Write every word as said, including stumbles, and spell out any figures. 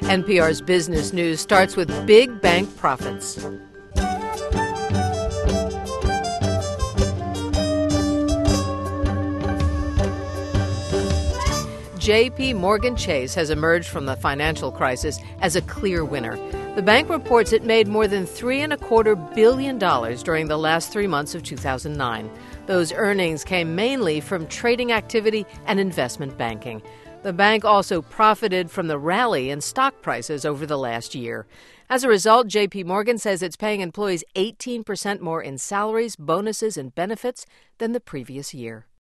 N P R's Business News starts with big bank profits. J P. Morgan Chase has emerged from the financial crisis as a clear winner. The bank reports it made more than three and a quarter billion dollars during the last three months of two thousand nine. Those earnings came mainly from trading activity and investment banking. The bank also profited from the rally in stock prices over the last year. As a result, J P. Morgan says it's paying employees eighteen percent more in salaries, bonuses, and benefits than the previous year.